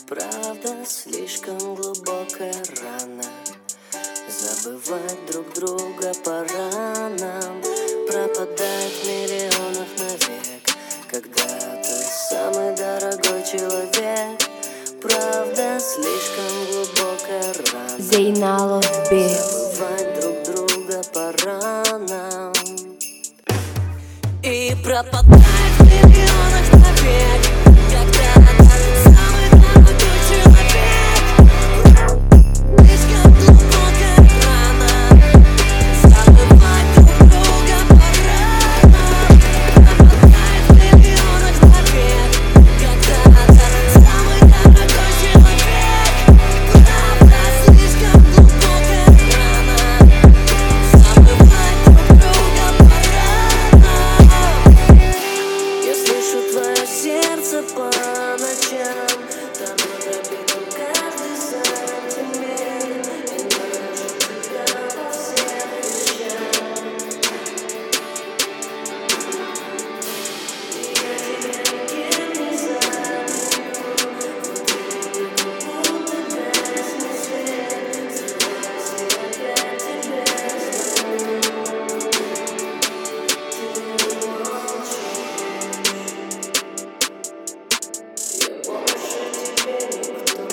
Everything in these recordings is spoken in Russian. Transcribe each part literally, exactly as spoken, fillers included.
Правда, слишком глубокая рана. Забывать друг друга пора нам. Пропадать в миллионах навек, когда ты самый дорогой человек. Правда, слишком глубокая рана. Зейналов Бит. Забывать друг друга пора нам. И пропадать в миллионах навек, когда ты самый дорогой человек. Слишком глубокая рана. Забывать друг друга пора нам. Пропадать в миллионах навек, когда ты самый дорогой человек. Правда, слишком глубокая рана. Забывать друг друга пора нам. Я слышу твое сердце по ночам, тобой пропитан каждый сантиметр. Я нахожу тебя во всех вещах. И я тебя никем не заменю. Внутри меня будто гаснет свет. Срываюсь и опять тебе звоню. Ты молчишь. Я больше тебе никто.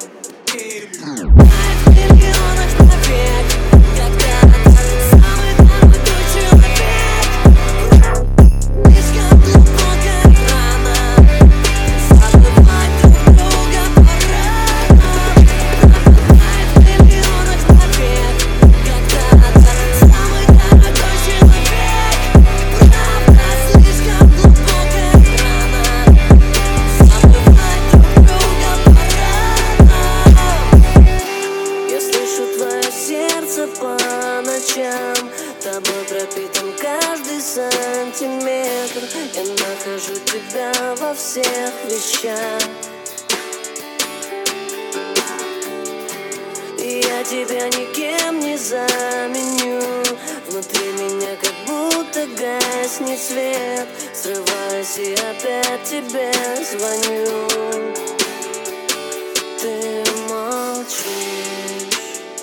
В миллионах навек, когда ты самый дорогой человек. Слишком глубокая рана. Забывать друг друга пора нам. Пропадать в миллионах навек, когда ты самый дорогой человек. Правда, слишком глубокая рана. Забывать друг друга пора нам. Я слышу твое сердце по ночам, тобой пропитан каждый сантиметр. Я нахожу тебя во всех вещах. И я тебя никем не заменю. Внутри меня как будто гаснет свет. Срываюсь и опять тебе звоню. Ты молчишь.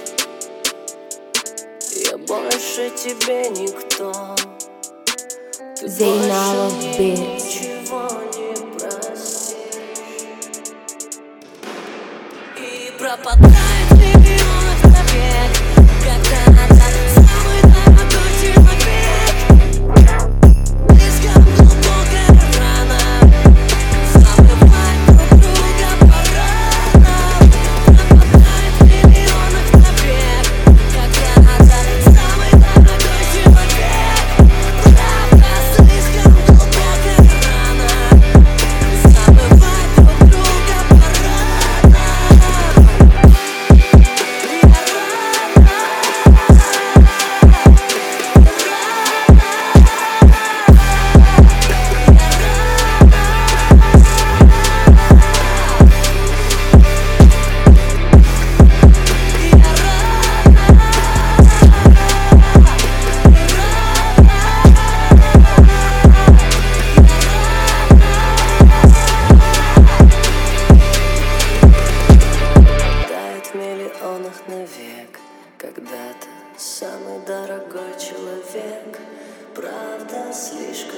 Я больше тебе никто. Ты Зейналов больше мне Бит. ничего не простишь. И пропадает в миллионах навек, когда ты самый дорогой человек. Слишком глубокая рана. Забывать друг друга пора нам. Пропадает в миллионах навек, когда ты самый дорогой человек. Правда, слишком глубокая рана. Забывать друг друга пора нам. Тает в миллионах навек, когда ты самый дорогой человек. Правда, слишком